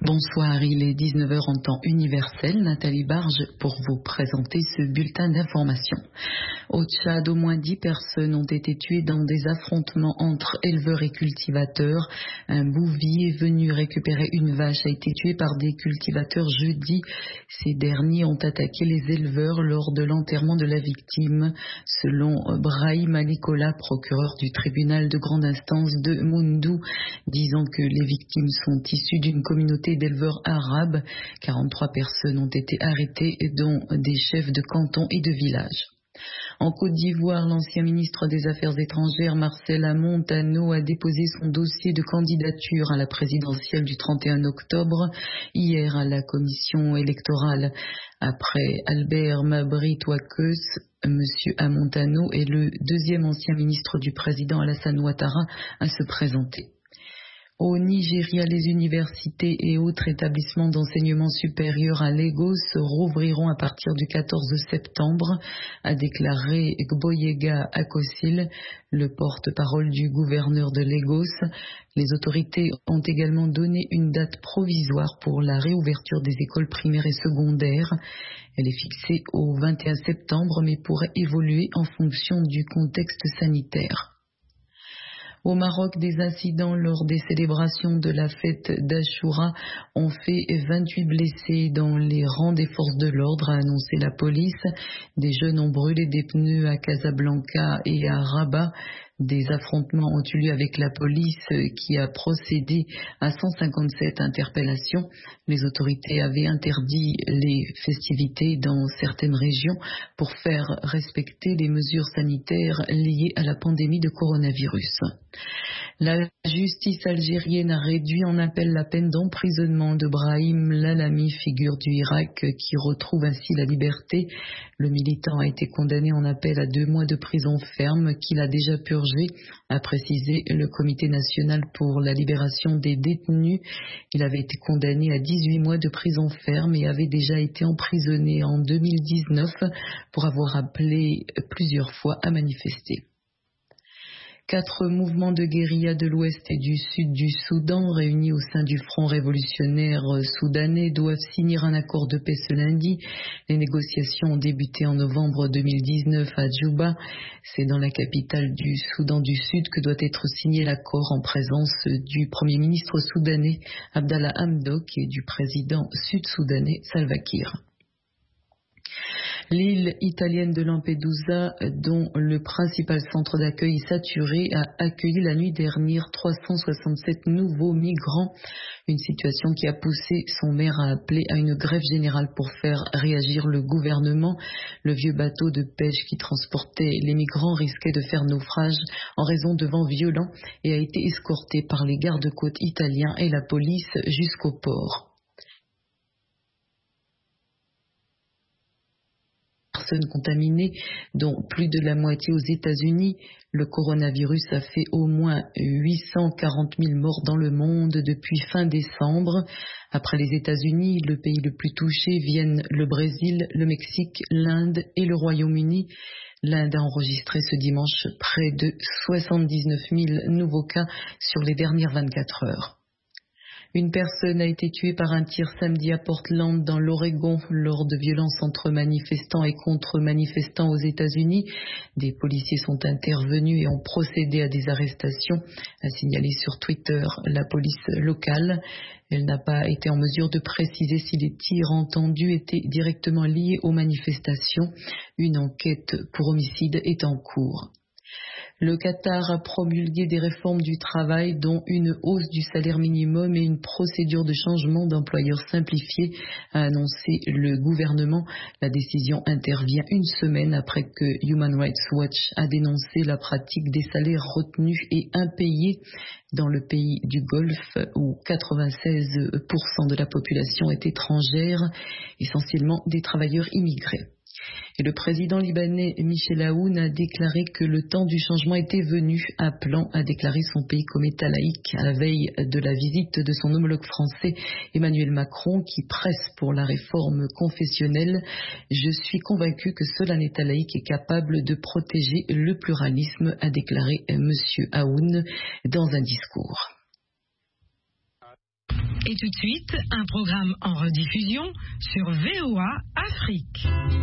Bonsoir, il est 19 heures en temps universel. Nathalie Barge pour vous présenter ce bulletin d'information. Au Tchad, au moins 10 personnes ont été tuées dans des affrontements entre éleveurs et cultivateurs. Un bouvier venu récupérer une vache a été tué par des cultivateurs jeudi. Ces derniers ont attaqué les éleveurs lors de l'enterrement de la victime. Selon Brahim Alikola, procureur du tribunal de grande instance de Moundou, disant que les victimes sont issues d'une communauté d'éleveurs arabes. 43 personnes ont été arrêtées, dont des chefs de canton et de village. En Côte d'Ivoire, l'ancien ministre des Affaires étrangères, Marcel Amontano, a déposé son dossier de candidature à la présidentielle du 31 octobre, hier à la commission électorale. Après Albert Mabry-Touakeus, M. Amontano est le deuxième ancien ministre du président Alassane Ouattara à se présenter. Au Nigeria, les universités et autres établissements d'enseignement supérieur à Lagos rouvriront à partir du 14 septembre, a déclaré Gboyega Akosil, le porte-parole du gouverneur de Lagos. Les autorités ont également donné une date provisoire pour la réouverture des écoles primaires et secondaires. Elle est fixée au 21 septembre, mais pourrait évoluer en fonction du contexte sanitaire. Au Maroc, des incidents lors des célébrations de la fête d'Achoura ont fait 28 blessés dans les rangs des forces de l'ordre, a annoncé la police. Des jeunes ont brûlé des pneus à Casablanca et à Rabat. Des affrontements ont eu lieu avec la police qui a procédé à 157 interpellations. Les autorités avaient interdit les festivités dans certaines régions pour faire respecter les mesures sanitaires liées à la pandémie de coronavirus. La justice algérienne a réduit en appel la peine d'emprisonnement de Brahim Lalami, figure du Irak, qui retrouve ainsi la liberté. Le militant a été condamné en appel à 2 mois de prison ferme qu'il a déjà purgé, a précisé le Comité national pour la libération des détenus. Il avait été condamné à 18 mois de prison ferme et avait déjà été emprisonné en 2019 pour avoir appelé plusieurs fois à manifester. 4 mouvements de guérilla de l'ouest et du sud du Soudan, réunis au sein du Front révolutionnaire soudanais, doivent signer un accord de paix ce lundi. Les négociations ont débuté en novembre 2019 à Djouba. C'est dans la capitale du Soudan du Sud que doit être signé l'accord en présence du Premier ministre soudanais Abdallah Hamdok et du président sud-soudanais Salva Kiir. L'île italienne de Lampedusa, dont le principal centre d'accueil est saturé, a accueilli la nuit dernière 367 nouveaux migrants. Une situation qui a poussé son maire à appeler à une grève générale pour faire réagir le gouvernement. Le vieux bateau de pêche qui transportait les migrants risquait de faire naufrage en raison de vents violents et a été escorté par les gardes-côtes italiens et la police jusqu'au port. Personnes contaminées, dont plus de la moitié aux États-Unis. Le coronavirus a fait au moins 840 000 morts dans le monde depuis fin décembre. Après les États-Unis, le pays le plus touché viennent le Brésil, le Mexique, l'Inde et le Royaume-Uni. L'Inde a enregistré ce dimanche près de 79 000 nouveaux cas sur les dernières 24 heures. Une personne a été tuée par un tir samedi à Portland, dans l'Oregon, lors de violences entre manifestants et contre-manifestants aux États-Unis. Des policiers sont intervenus et ont procédé à des arrestations, a signalé sur Twitter la police locale. Elle n'a pas été en mesure de préciser si les tirs entendus étaient directement liés aux manifestations. Une enquête pour homicide est en cours. Le Qatar a promulgué des réformes du travail, dont une hausse du salaire minimum et une procédure de changement d'employeur simplifiée, a annoncé le gouvernement. La décision intervient une semaine après que Human Rights Watch a dénoncé la pratique des salaires retenus et impayés dans le pays du Golfe, où 96% de la population est étrangère, essentiellement des travailleurs immigrés. Et le président libanais Michel Aoun a déclaré que le temps du changement était venu, appelant à déclarer son pays comme État laïque à la veille de la visite de son homologue français Emmanuel Macron, qui presse pour la réforme confessionnelle. Je suis convaincu que seul un État laïque est capable de protéger le pluralisme, a déclaré M. Aoun dans un discours. Et tout de suite, un programme en rediffusion sur VOA Afrique.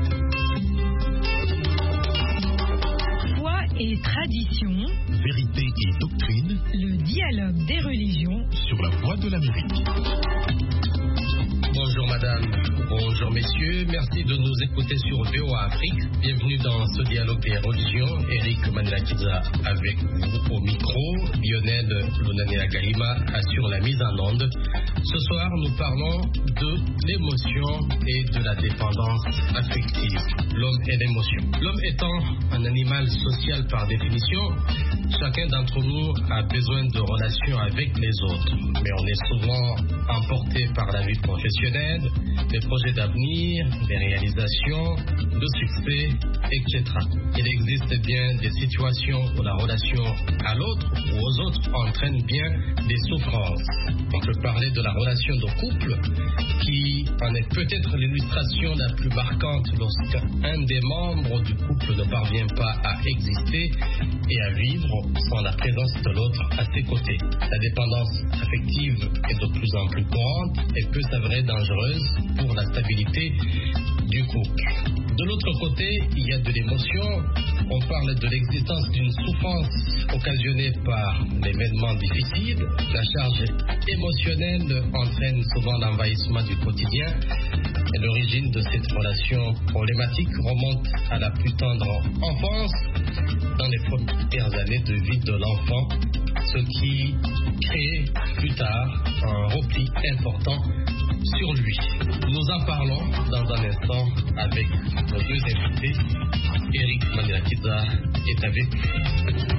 Foi et tradition, vérité et doctrine, le dialogue des religions sur la voie de l'Amérique. Bonjour madame, bonjour messieurs, merci de nous écouter sur VOA Afrique. Bienvenue dans ce dialogue des religions. Eric Manirakiza avec vous au micro. Lionel Lunaniakalima assure la mise en onde. Ce soir, nous parlons de l'émotion et de la dépendance affective. L'homme et l'émotion. L'homme étant un animal social par définition, chacun d'entre nous a besoin de relations avec les autres. Mais on est souvent emporté par la vie professionnelle, les projets d'avenir, les réalisations, le succès, etc. Il existe bien des situations où la relation à l'autre ou aux autres entraîne bien des souffrances. On peut parler de la relation de couple qui en est peut-être l'illustration la plus marquante lorsqu'un des membres du couple ne parvient pas à exister et à vivre sans la présence de l'autre à ses côtés. La dépendance affective est de plus en plus courante et peut s'avérer dangereuse pour la stabilité du couple. De l'autre côté, il y a de l'émotion. On parle de l'existence d'une souffrance occasionnée par l'événement difficile. La charge émotionnelle entraîne souvent l'envahissement du quotidien. Et l'origine de cette relation problématique remonte à la plus tendre enfance, dans les premières années de vie de l'enfant, ce qui crée plus tard un repli important sur lui. Nous en parlons dans un instant avec nos deux invités. Eric Manirakiza est avec nous.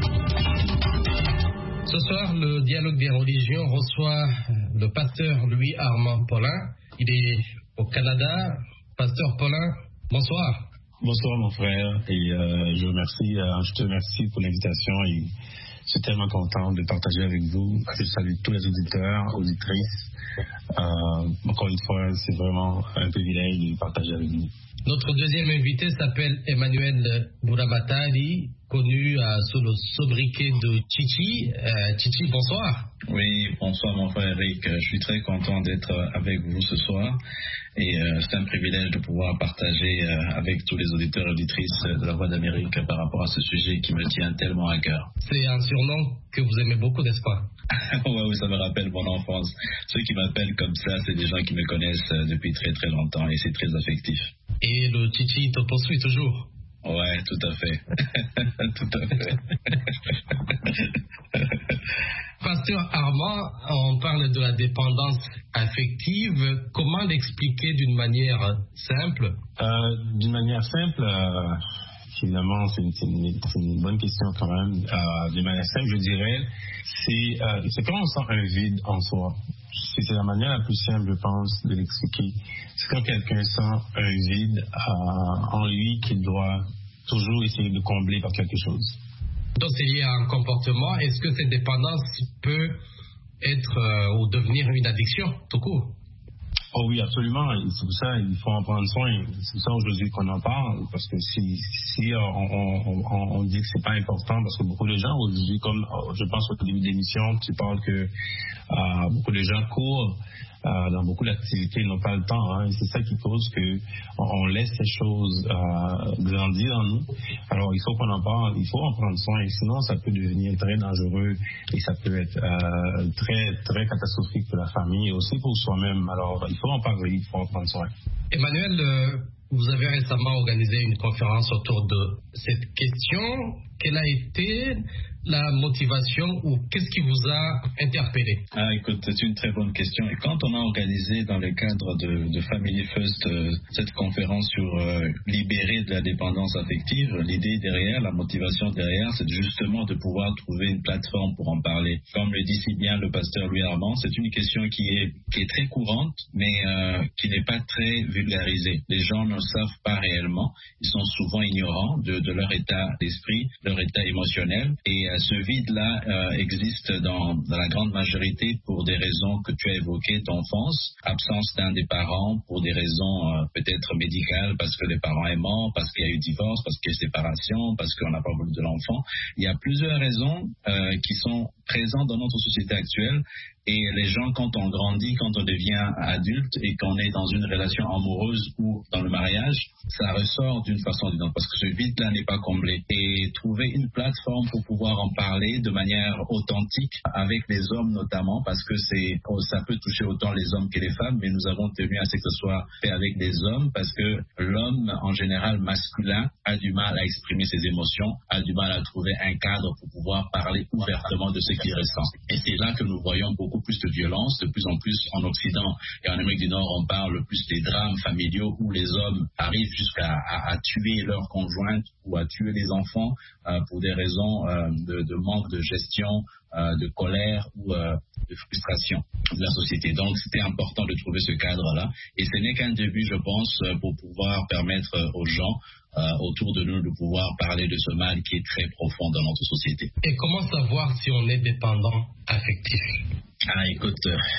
Ce soir, le dialogue des religions reçoit le pasteur Louis Armand Paulin. Il est au Canada. Pasteur Paulin, bonsoir. Bonsoir mon frère et je te remercie pour l'invitation et je suis tellement content de partager avec vous. Je salue tous les auditeurs, auditrices. Encore une fois, c'est vraiment un privilège de partager avec vous. Notre deuxième invité s'appelle Emmanuel Bouramatali, connu sous le sobriquet de Chichi. Chichi, bonsoir. Oui, bonsoir mon frère Eric. Je suis très content d'être avec vous ce soir et c'est un privilège de pouvoir partager avec tous les auditeurs et auditrices de la Voix d'Amérique par rapport à ce sujet qui me tient tellement à cœur. C'est un surnom que vous aimez beaucoup, n'est-ce pas? Oui, ça me rappelle mon enfance. Ceux qui m'appellent comme ça, c'est des gens qui me connaissent depuis très très longtemps et c'est très affectif. Et le Chichi te poursuit toujours? Ouais, tout à fait. Tout à fait. Pasteur Armand, on parle de la dépendance affective. Comment l'expliquer d'une manière simple? D'une manière simple, finalement, c'est une bonne question quand même. D'une manière simple, je dirais, c'est quand on sent un vide en soi. C'est la manière la plus simple, je pense, de l'expliquer. C'est quand quelqu'un sent un vide en lui qu'il doit toujours essayer de combler par quelque chose. Donc c'est lié à un comportement. Est-ce que cette dépendance peut être ou devenir une addiction tout court? Oh oui, absolument. C'est pour ça qu'il faut en prendre soin. C'est pour ça aujourd'hui qu'on en parle. Parce que si on dit que c'est pas important, parce que beaucoup de gens aujourd'hui, comme je pense au début de l'émission, tu parles que beaucoup de gens courent dans beaucoup d'activités, ils n'ont pas le temps. Hein, et c'est ça qui cause qu'on laisse ces choses grandir en nous. Alors il faut qu'on en parle, il faut en prendre soin. Et sinon, ça peut devenir très dangereux et ça peut être très, très catastrophique pour la famille et aussi pour soi-même. Alors il faut en parler, il faut en prendre soin. Emmanuel, vous avez récemment organisé une conférence autour de cette question. Quelle a été la motivation ou qu'est-ce qui vous a interpellé? Écoute, c'est une très bonne question. Et quand on a organisé dans le cadre de Family First cette conférence sur libérer de la dépendance affective, l'idée derrière, la motivation derrière, c'est justement de pouvoir trouver une plateforme pour en parler. Comme le dit si bien le pasteur Louis Armand, c'est une question qui est très courante, mais qui n'est pas très vulgarisée. Les gens ne savent pas réellement. Ils sont souvent ignorants de leur état d'esprit, leur état émotionnel. Et ce vide-là existe dans la grande majorité pour des raisons que tu as évoquées d'enfance, absence d'un des parents pour des raisons peut-être médicales, parce que les parents sont morts, parce qu'il y a eu divorce, parce qu'il y a eu séparation, parce qu'on n'a pas voulu de l'enfant. Il y a plusieurs raisons qui sont présent dans notre société actuelle. Et les gens, quand on grandit, quand on devient adulte et qu'on est dans une relation amoureuse ou dans le mariage, ça ressort d'une façon ou d'une autre parce que ce vide-là n'est pas comblé. Et trouver une plateforme pour pouvoir en parler de manière authentique avec les hommes notamment, parce que ça peut toucher autant les hommes que les femmes, mais nous avons tenu à ce que ce soit fait avec des hommes parce que l'homme, en général masculin, a du mal à exprimer ses émotions, a du mal à trouver un cadre pour pouvoir parler ouvertement de ce qu'il ressent. Et c'est là que nous voyons beaucoup plus de violence, de plus en plus en Occident et en Amérique du Nord, on parle plus des drames familiaux où les hommes arrivent jusqu'à tuer leur conjointe ou à tuer les enfants pour des raisons de manque de gestion, de colère ou de frustration de la société. Donc c'était important de trouver ce cadre-là et ce n'est qu'un début, je pense, pour pouvoir permettre aux gens autour de nous de pouvoir parler de ce mal qui est très profond dans notre société. Et comment savoir si on est dépendant affectif? Écoute,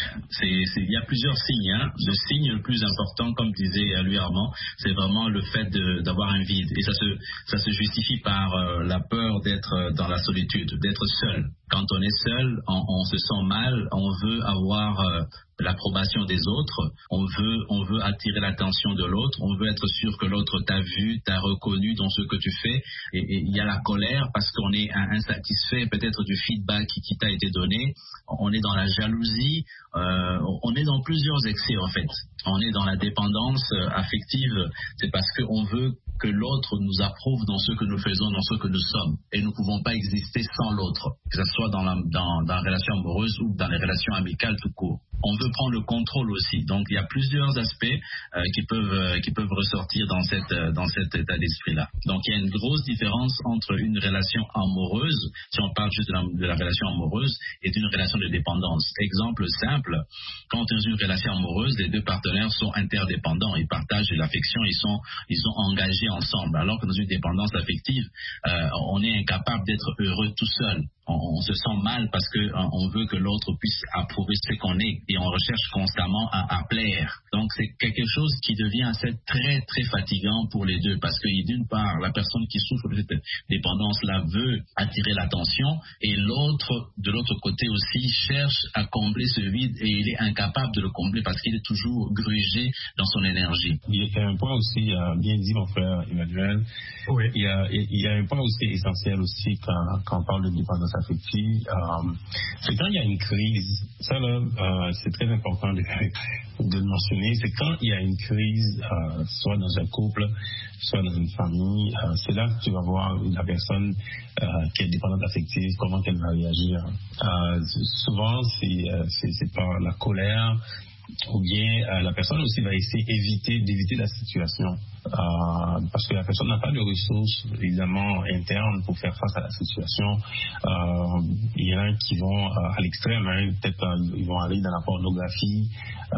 il y a plusieurs signes. Le signe le plus important, comme disait Louis Armand, c'est vraiment le fait d'avoir un vide. Et ça se justifie par la peur d'être dans la solitude, d'être seul. Quand on est seul, on se sent mal, on veut avoir l'approbation des autres, on veut attirer l'attention de l'autre, on veut être sûr que l'autre t'a vu, t'a reconnu dans ce que tu fais, et il y a la colère parce qu'on est insatisfait peut-être du feedback qui t'a été donné, on est dans la jalousie, on est dans plusieurs excès en fait, on est dans la dépendance affective, c'est parce qu'on veut que l'autre nous approuve dans ce que nous faisons, dans ce que nous sommes, et nous ne pouvons pas exister sans l'autre, que ce soit dans la relation amoureuse ou dans les relations amicales tout court. On veut prendre le contrôle aussi. Donc il y a plusieurs aspects qui peuvent ressortir dans cet état d'esprit-là. Donc il y a une grosse différence entre une relation amoureuse, si on parle juste de la relation amoureuse, et d'une relation de dépendance. Exemple simple, quand dans une relation amoureuse, les deux partenaires sont interdépendants, ils partagent l'affection, ils sont engagés ensemble. Alors que dans une dépendance affective, on est incapable d'être heureux tout seul. On se sent mal parce qu'on veut que l'autre puisse approuver ce qu'on est et on recherche constamment à plaire. Donc c'est quelque chose qui devient très très fatigant pour les deux parce que d'une part la personne qui souffre de cette dépendance-là veut attirer l'attention et l'autre de l'autre côté aussi cherche à combler ce vide et il est incapable de le combler parce qu'il est toujours grugé dans son énergie. Il y a un point aussi, bien dit mon frère Emmanuel, oui. il y a un point aussi essentiel aussi quand on parle de dépendance affective, c'est quand il y a une crise, ça là, c'est très important de le mentionner, c'est quand il y a une crise, soit dans un couple, soit dans une famille, c'est là que tu vas voir la personne qui est dépendante affective, comment elle va réagir. Souvent, c'est par la colère, ou bien la personne aussi va essayer d'éviter la situation parce que la personne n'a pas de ressources évidemment internes pour faire face à la situation. Il y en a qui vont à l'extrême, peut-être ils vont aller dans la pornographie,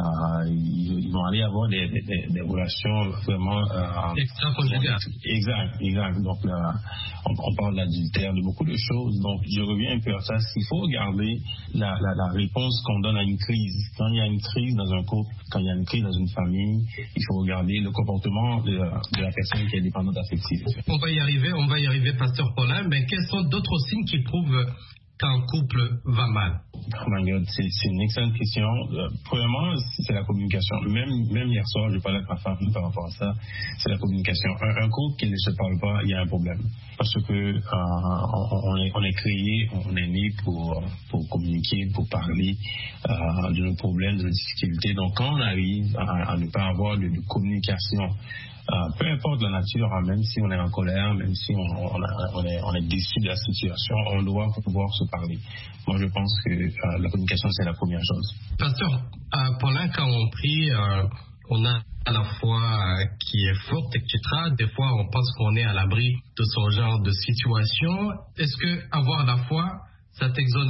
ils vont aller avoir des relations vraiment extra-conjugales. Exact. Donc on parle d'adultère, de beaucoup de choses. Donc je reviens un peu à ça. Il faut regarder la réponse qu'on donne à une crise. Quand il y a une crise dans un couple, quand il y a une crise dans une famille, il faut regarder le comportement de la personne qui est dépendante affective. On va y arriver, Pasteur Paulin, mais quels sont d'autres signes qui prouvent qu'un couple va mal? Oh my God, c'est une excellente question. Premièrement, c'est la communication. Même hier soir, je parlais avec ma femme par rapport à ça. C'est la communication. Un couple qui ne se parle pas, il y a un problème. Parce que on est créé, on est né pour communiquer, pour parler de nos problèmes, de nos difficultés. Donc quand on arrive à ne pas avoir de communication, peu importe la nature, même si on est en colère, même si on est déçu de la situation, on doit pouvoir se parler. Moi, je pense que la communication, c'est la première chose. Pasteur Paulin, quand on prie, on a à la foi qui est forte, etc. Des fois, on pense qu'on est à l'abri de ce genre de situation. Est-ce que avoir la foi, ça t'exonère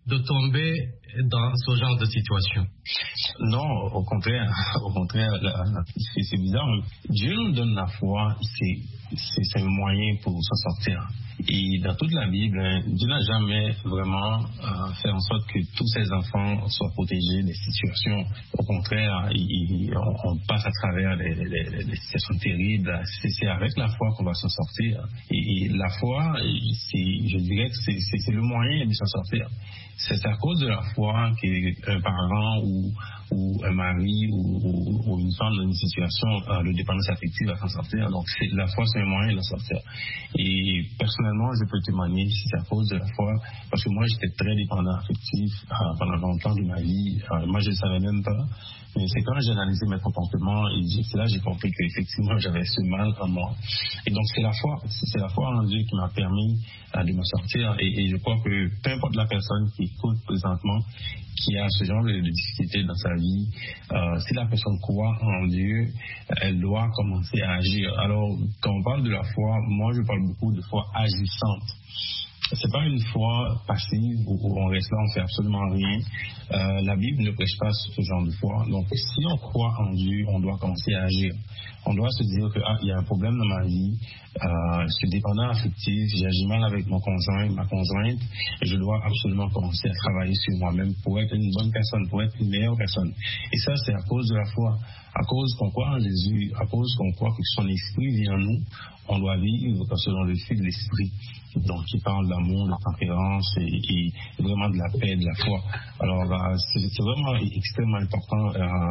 de tomber dans ce genre de situation? Non, au contraire, c'est bizarre. Dieu nous donne la foi, c'est un moyen pour s'en sortir. Et dans toute la Bible, Dieu n'a jamais vraiment fait en sorte que tous ses enfants soient protégés des situations. Au contraire, on passe à travers des situations terribles. C'est avec la foi qu'on va s'en sortir. Et la foi, je dirais que c'est le moyen de s'en sortir. C'est à cause de la foi qu'un parent ou un mari ou une femme dans une situation de dépendance affective va s'en sortir. Donc la foi, c'est un moyen de s'en sortir. Et personnellement, je peux témoigner si c'est à cause de la foi, parce que moi, j'étais très dépendant affectif pendant longtemps de ma vie. Moi, je ne le savais même pas. Mais c'est quand j'ai analysé mes comportements, et c'est là que j'ai compris qu'effectivement, j'avais ce mal en moi. Et donc, c'est la foi en Dieu qui m'a permis de me sortir. Et je crois que peu importe la personne qui écoute présentement, qui a ce genre de difficultés dans sa vie, si la personne croit en Dieu, elle doit commencer à agir. Alors, quand on parle de la foi, moi, je parle beaucoup de foi agissante. C'est pas une foi passive où on reste là, on fait absolument rien. La Bible ne prêche pas ce genre de foi. Donc, si on croit en Dieu, on doit commencer à agir. On doit se dire que il y a un problème dans ma vie. Je suis dépendant affectif, j'agis mal avec mon conjoint, ma conjointe, et je dois absolument commencer à travailler sur moi-même pour être une bonne personne, pour être une meilleure personne. Et ça, c'est à cause de la foi. À cause qu'on croit en Jésus, à cause qu'on croit que son esprit vient en nous, on doit vivre selon le fil de l'esprit. Donc, qui parle d'amour, de tempérance et vraiment de la paix, de la foi. Alors, c'est vraiment extrêmement important.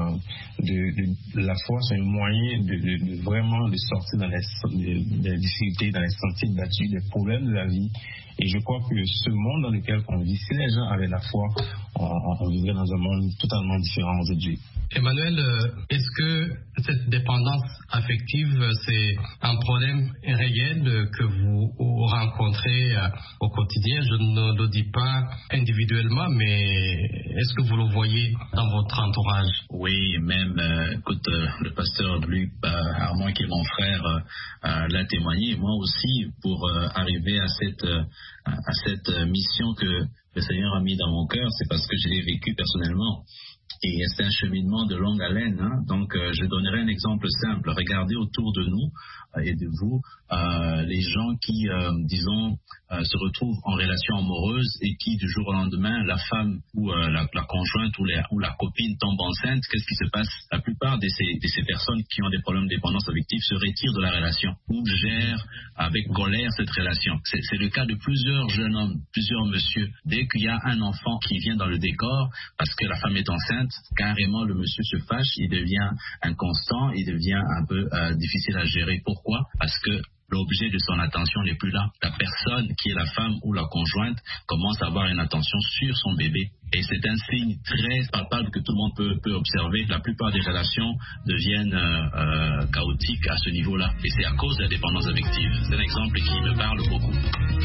La foi, c'est un moyen de vraiment de sortir dans les difficultés, dans les sentiers battus, des problèmes de la vie. Et je crois que ce monde dans lequel on vit, si les gens avaient la foi, on vivrait dans un monde totalement différent aujourd'hui. Emmanuel, est-ce que cette dépendance affective, c'est un problème réel que vous rencontrez au quotidien? Je ne le dis pas individuellement, mais est-ce que vous le voyez dans votre entourage? Oui, même, écoute, le pasteur Luc Armand, qui est mon frère, l'a témoigné. Moi aussi, pour arriver à cette mission que le Seigneur a mis dans mon cœur, c'est parce que je l'ai vécu personnellement. Et c'est un cheminement de longue haleine. Donc, je donnerai un exemple simple. Regardez autour de nous et de vous les gens qui, disons, se retrouvent en relation amoureuse et qui, du jour au lendemain, la femme ou la conjointe ou la copine tombe enceinte. Qu'est-ce qui se passe? La plupart de ces personnes qui ont des problèmes de dépendance affective se retirent de la relation ou gèrent avec colère cette relation. C'est le cas de plusieurs jeunes hommes, plusieurs messieurs. Dès qu'il y a un enfant qui vient dans le décor, parce que la femme est enceinte, carrément le monsieur se fâche, il devient inconstant, il devient un peu difficile à gérer. Pourquoi? Parce que l'objet de son attention n'est plus là. La personne qui est la femme ou la conjointe commence à avoir une attention sur son bébé. Et c'est un signe très palpable que tout le monde peut observer. La plupart des relations deviennent chaotiques à ce niveau-là. Et c'est à cause de la dépendance affective. C'est un exemple qui me parle beaucoup.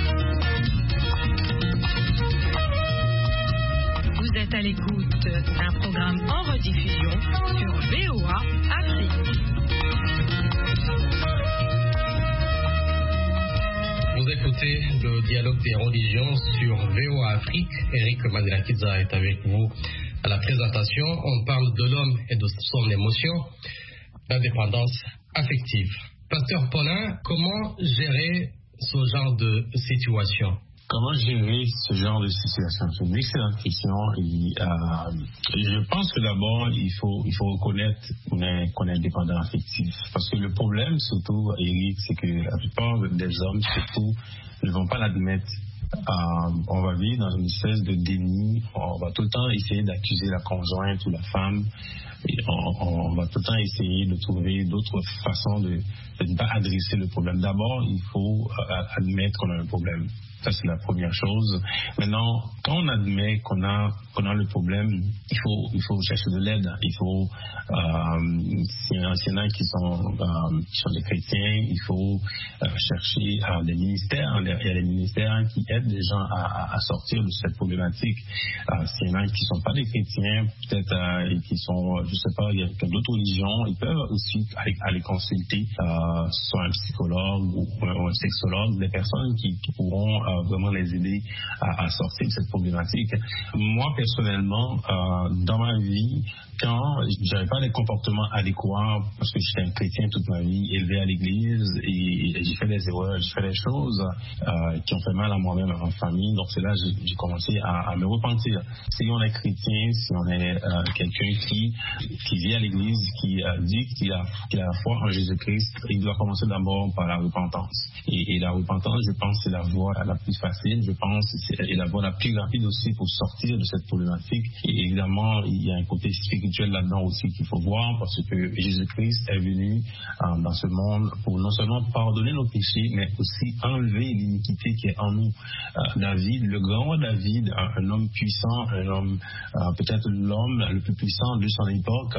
Vous êtes à l'écoute d'un programme en rediffusion sur VOA Afrique. Vous écoutez le dialogue des religions sur VOA Afrique. Eric Mandela-Kidza est avec vous à la présentation. On parle de l'homme et de son émotion, la dépendance affective. Pasteur Paulin, comment gérer ce genre de situation? Comment gérer ce genre de situation? C'est une excellente question. Je pense que d'abord, il faut reconnaître qu'on est dépendant affectif. Parce que le problème, surtout, Eric, c'est que la plupart des hommes, surtout, ne vont pas l'admettre. On va vivre dans une espèce de déni. On va tout le temps essayer d'accuser la conjointe ou la femme. Et on va tout le temps essayer de trouver d'autres façons de ne pas adresser le problème. D'abord, il faut admettre qu'on a un problème. Ça, c'est la première chose. Maintenant, quand on admet qu'on a le problème, il faut chercher de l'aide. Il faut, s'il y en a qui sont des chrétiens, il faut chercher des ministères. Il y a des ministères qui aident les gens à sortir de cette problématique. S'il y en a qui ne sont pas des chrétiens, peut-être, et qui sont, je sais pas, il y a d'autres religions, ils peuvent aussi aller consulter soit un psychologue ou un sexologue, des personnes qui pourront vraiment les aider à sortir de cette problématique. Moi, personnellement, dans ma vie, quand j'avais pas les comportements adéquats, parce que j'étais un chrétien toute ma vie, élevé à l'église, et j'ai fait des erreurs, j'ai fait des choses qui ont fait mal à moi-même, à ma famille. Donc c'est là que j'ai commencé à me repentir. Si on est chrétien, si on est quelqu'un qui vit à l'église, qui dit qu'il a la foi en Jésus-Christ, il doit commencer d'abord par la repentance. Et la repentance, je pense, c'est la voie la plus facile, je pense, et la voie la plus rapide aussi pour sortir de cette problématique. Et évidemment, il y a un côté spirituel là-dedans aussi qu'il faut voir, parce que Jésus-Christ est venu dans ce monde pour non seulement pardonner nos péchés, mais aussi enlever l'iniquité qui est en nous. David, le grand David, un homme puissant, un homme, peut-être l'homme le plus puissant de son époque,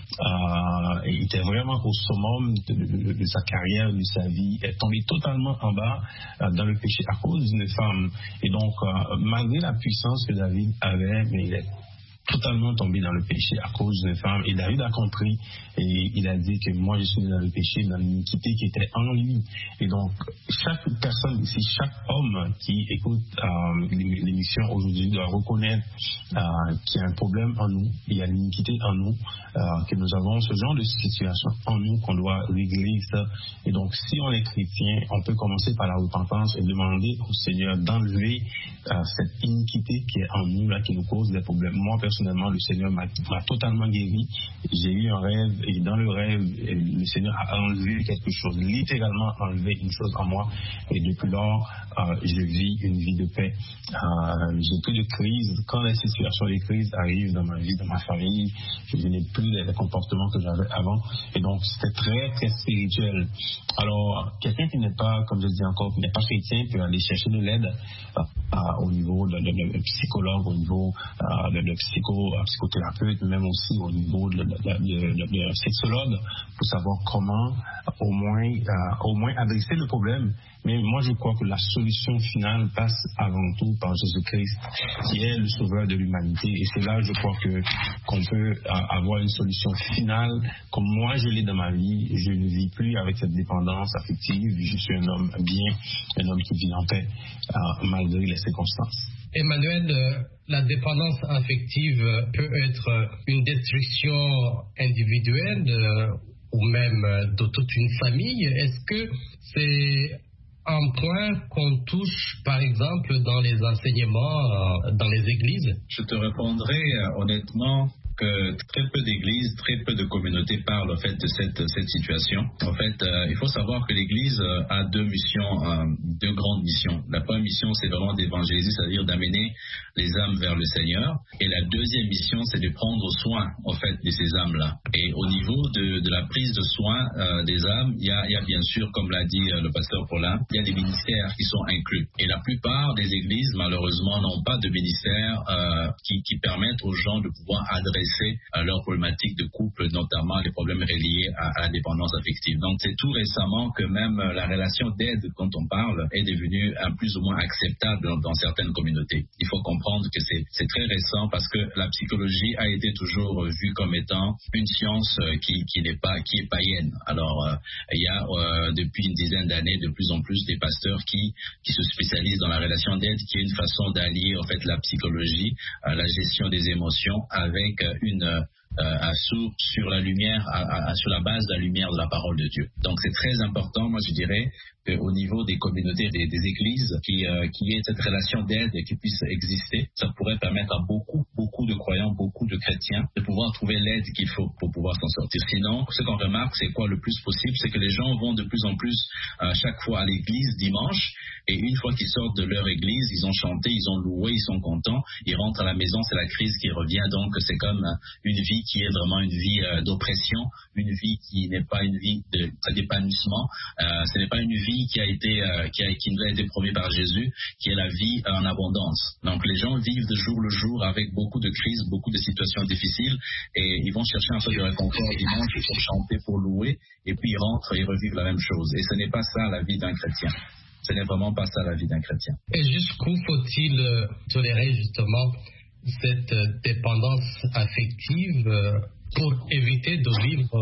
il était vraiment au summum de sa carrière, de sa vie, est tombé totalement en bas dans le péché à cause d'une femme. Et donc, malgré la puissance que David avait, mais il est totalement tombé dans le péché à cause d'une femme. Et David a compris et il a dit que moi je suis dans le péché, dans l'iniquité qui était en lui. Et donc chaque personne ici, chaque homme qui écoute l'émission aujourd'hui doit reconnaître qu'il y a un problème en nous, il y a l'iniquité en nous, que nous avons ce genre de situation en nous qu'on doit régler ça. Et donc si on est chrétien, on peut commencer par la repentance et demander au Seigneur d'enlever cette iniquité qui est en nous là, qui nous cause des problèmes. Moi personnellement, le Seigneur m'a totalement guéri. J'ai eu un rêve et dans le rêve, le Seigneur a enlevé quelque chose, littéralement enlevé une chose en moi. Et depuis lors, je vis une vie de paix. J'ai plus de crise. Quand les situations de crise arrivent dans ma vie, dans ma famille, je n'ai plus les comportements que j'avais avant. Et donc, c'était très, très spirituel. Alors, quelqu'un qui n'est pas, comme je dis encore, qui n'est pas chrétien peut aller chercher de l'aide au niveau de psychologue, au niveau de psychothérapeute, même aussi au niveau de sexologue, pour savoir comment au moins adresser le problème. Mais moi, je crois que la solution finale passe avant tout par Jésus-Christ, qui est le sauveur de l'humanité. Et c'est là, je crois qu'on peut avoir une solution finale. Comme moi, je l'ai dans ma vie, je ne vis plus avec cette dépendance affective. Je suis un homme bien, un homme qui vit en paix, malgré les circonstances. Emmanuel, la dépendance affective peut être une destruction individuelle ou même de toute une famille. Est-ce que c'est un point qu'on touche, par exemple, dans les enseignements, dans les églises? Je te répondrai honnêtement que très peu d'églises, très peu de communautés parlent en fait de cette situation. En fait, il faut savoir que l'Église a deux grandes missions. La première mission, c'est vraiment d'évangéliser, c'est-à-dire d'amener les âmes vers le Seigneur. Et la deuxième mission, c'est de prendre soin en fait de ces âmes-là. Et au niveau de la prise de soin des âmes, il y a bien sûr, comme l'a dit le pasteur Paulin, il y a des ministères qui sont inclus. Et la plupart des églises, malheureusement, n'ont pas de ministères qui permettent aux gens de pouvoir adresser leurs problématiques de couple, notamment les problèmes reliés à la dépendance affective. Donc c'est tout récemment que même la relation d'aide, quand on parle, est devenue plus ou moins acceptable dans certaines communautés. Il faut comprendre que c'est très récent parce que la psychologie a été toujours vue comme étant une science qui est païenne. Alors il y a depuis une dizaine d'années de plus en plus des pasteurs qui se spécialisent dans la relation d'aide, qui est une façon d'allier en fait la psychologie, la gestion des émotions avec sur la lumière, sur la base de la lumière de la parole de Dieu. Donc c'est très important, moi je dirais, qu'au niveau des communautés, des églises, qui ait cette relation d'aide qui puisse exister. Ça pourrait permettre à beaucoup de croyants, beaucoup de chrétiens, de pouvoir trouver l'aide qu'il faut pour pouvoir s'en sortir. Sinon, ce qu'on remarque, c'est quoi le plus possible, c'est que les gens vont de plus en plus chaque fois à l'église dimanche, et une fois qu'ils sortent de leur église, ils ont chanté, ils ont loué, ils sont contents, ils rentrent à la maison, c'est la crise qui revient. Donc c'est comme une vie qui est vraiment une vie d'oppression, une vie qui n'est pas une vie d'épanouissement, ce n'est pas une vie qui nous a été promis par Jésus, qui est la vie en abondance. Donc les gens vivent de jour le jour avec beaucoup de crises, beaucoup de situations difficiles, et ils vont chercher un peu de réconfort dimanche pour chanter, pour louer, et puis ils rentrent et revivent la même chose. Et ce n'est pas ça la vie d'un chrétien. Ce n'est vraiment pas ça la vie d'un chrétien. Et jusqu'où faut-il tolérer justement cette dépendance affective pour éviter de vivre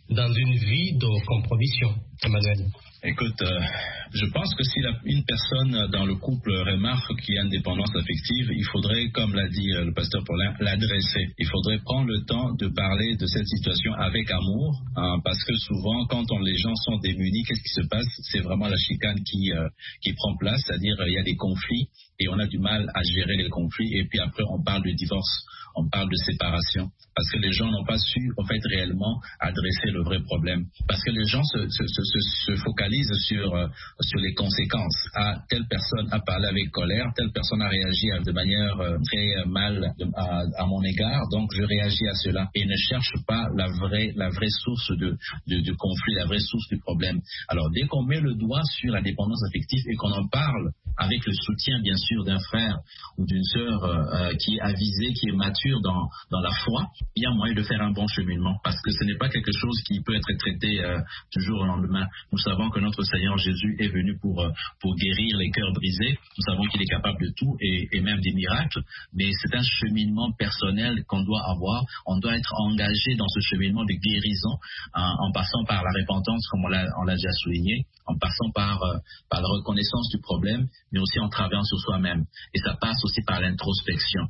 dans une vie de compromission, Emmanuel? Écoute, je pense que si une personne dans le couple remarque qu'il y a une dépendance affective, il faudrait, comme l'a dit le pasteur Paulin, l'adresser. Il faudrait prendre le temps de parler de cette situation avec amour, parce que souvent, quand les gens sont démunis, qu'est-ce qui se passe? C'est vraiment la chicane qui prend place, c'est-à-dire il y a des conflits et on a du mal à gérer les conflits, et puis après on parle de divorce, on parle de séparation, parce que les gens n'ont pas su en fait réellement adresser le vrai problème, parce que les gens se focalisent sur les conséquences. Telle personne a parlé avec colère, telle personne a réagi de manière très mal à mon égard, donc je réagis à cela, et ne cherche pas la vraie source de conflit, la vraie source du problème. Alors dès qu'on met le doigt sur la dépendance affective et qu'on en parle avec le soutien bien sûr d'un frère ou d'une sœur qui est avisé, qui est mature dans la foi, il y a moyen de faire un bon cheminement, parce que ce n'est pas quelque chose qui peut être traité du jour au lendemain. Nous savons que notre Seigneur Jésus est venu pour guérir les cœurs brisés. Nous savons qu'il est capable de tout et même des miracles, mais c'est un cheminement personnel qu'on doit avoir. On doit être engagé dans ce cheminement de guérison en passant par la repentance, comme on l'a déjà souligné, en passant par la reconnaissance du problème, mais aussi en travaillant sur soi-même. Et ça passe aussi par l'introspection.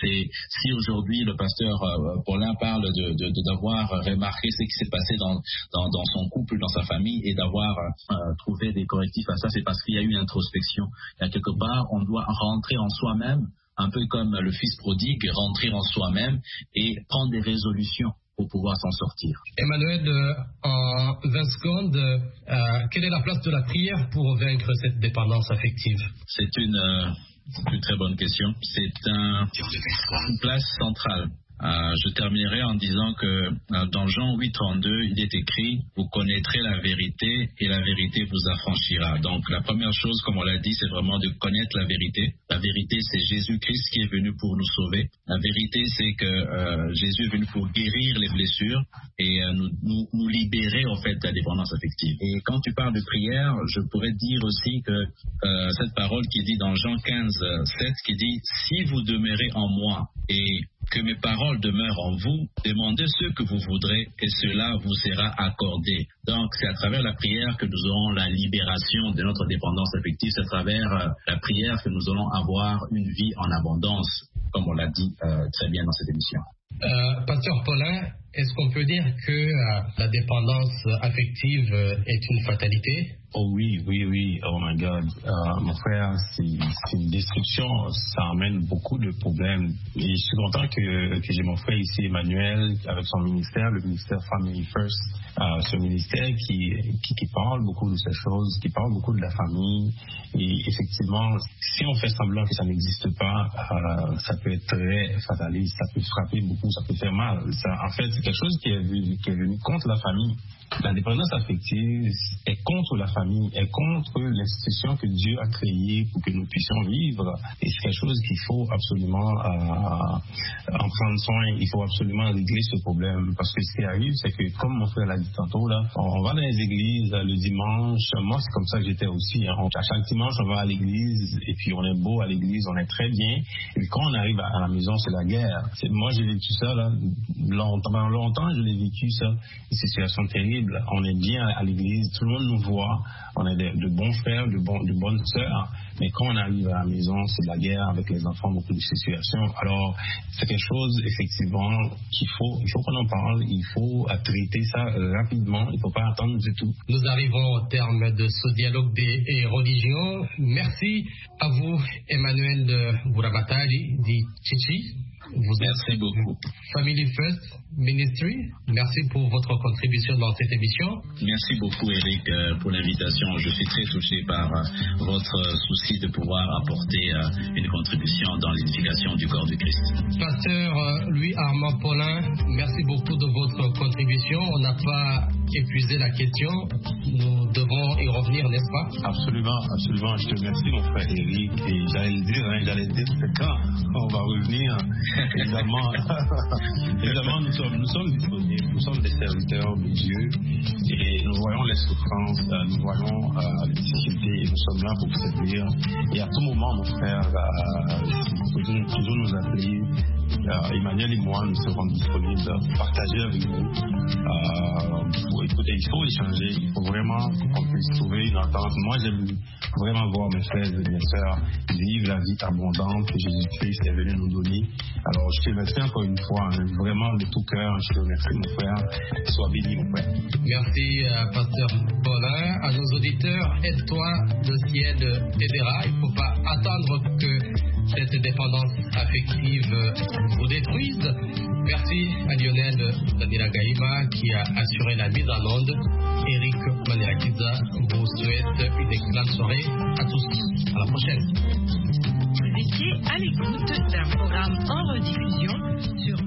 Si aujourd'hui le pasteur Paulin parle d'avoir remarqué ce qui s'est passé dans son couple, dans sa famille, et d'avoir trouvé des correctifs à ça, c'est parce qu'il y a eu une introspection. Et quelque part, on doit rentrer en soi-même, un peu comme le fils prodigue, rentrer en soi-même et prendre des résolutions pour pouvoir s'en sortir. Emmanuel, en 20 secondes, quelle est la place de la prière pour vaincre cette dépendance affective? C'est une très bonne question. C'est une place centrale. Je terminerai en disant que dans Jean 8:32, il est écrit « Vous connaîtrez la vérité et la vérité vous affranchira ». Donc la première chose, comme on l'a dit, c'est vraiment de connaître la vérité. La vérité, c'est Jésus-Christ qui est venu pour nous sauver. La vérité, c'est que Jésus est venu pour guérir les blessures et nous libérer en fait de la dépendance affective. Et quand tu parles de prière, je pourrais dire aussi que cette parole qui dit dans Jean 15:7, qui dit « Si vous demeurez en moi et que mes paroles demeurent en vous, demandez ce que vous voudrez et cela vous sera accordé. » Donc c'est à travers la prière que nous aurons la libération de notre dépendance affective, c'est à travers la prière que nous allons avoir une vie en abondance, comme on l'a dit très bien dans cette émission. Pasteur Paulin, est-ce qu'on peut dire que la dépendance affective est une fatalité? Oh oui. Oh my God. Mon frère, c'est une destruction. Ça amène beaucoup de problèmes. Et je suis content que j'ai mon frère ici, Emmanuel, avec son ministère, le ministère Family First. Ce ministère qui parle beaucoup de ces choses, qui parle beaucoup de la famille. Et effectivement, si on fait semblant que ça n'existe pas, ça peut être très fataliste, ça peut frapper beaucoup, ça peut faire mal. En fait, c'est quelque chose qui est venu contre la famille. La dépendance affective est contre la famille, est contre l'institution que Dieu a créée pour que nous puissions vivre. Et c'est quelque chose qu'il faut absolument en prendre soin. Il faut absolument régler ce problème. Parce que ce qui arrive, c'est que, comme mon frère l'a dit tantôt, là, on va dans les églises le dimanche. Moi, c'est comme ça que j'étais aussi. À chaque dimanche, on va à l'église et puis on est beau à l'église, on est très bien. Et puis quand on arrive à la maison, c'est la guerre. Moi, j'ai vécu ça, là, pendant longtemps, je l'ai vécu, ça. Une situation terrible. On est bien à l'église, tout le monde nous voit, on est de bons frères, de bonnes sœurs, mais quand on arrive à la maison, c'est de la guerre avec les enfants, beaucoup de situations. Alors, c'est quelque chose, effectivement, il faut qu'on en parle, il faut traiter ça rapidement, il ne faut pas attendre du tout. Nous arrivons au terme de ce dialogue des religions. Merci à vous, Emmanuel Bourabatali, dit Chichi. Merci beaucoup. Family First Ministry, merci pour votre contribution dans cette émission. Merci beaucoup, Eric, pour l'invitation. Je suis très touché par votre souci de pouvoir apporter une contribution dans l'édification du corps du Christ. Pasteur Louis-Armand Paulin, merci beaucoup de votre contribution. On n'a pas épuisé la question. Nous devons y revenir, n'est-ce pas? Absolument. Je te remercie, mon frère Eric. Et j'allais dire, c'est quand on va revenir. Évidemment, nous sommes disponibles, nous sommes des serviteurs de Dieu et nous voyons les souffrances, nous voyons les difficultés et nous sommes là pour vous servir. Et à tout moment, mon frère, vous pouvez toujours nous appeler Emmanuel et moi, nous serons disponibles pour partager avec vous. Écoutez, il faut échanger, il faut vraiment qu'on puisse trouver une entente. Moi, j'aime vraiment voir mes frères et mes sœurs vivre la vie abondante que Jésus-Christ est venu nous donner. Alors, je te remercie encore une fois, vraiment de tout cœur. Je te remercie, mon frère. Sois béni, mon frère. Merci, Pasteur Paulin. À nos auditeurs, aide-toi, le ciel aidera. Il ne faut pas attendre que cette dépendance affective vous détruise. Merci à Lionel Daniela Gaïma qui a assuré la mise en onde. Eric Manelakiza vous souhaite une excellente soirée à tous. À la prochaine. Vous étiez à l'écoute d'un programme en rediffusion sur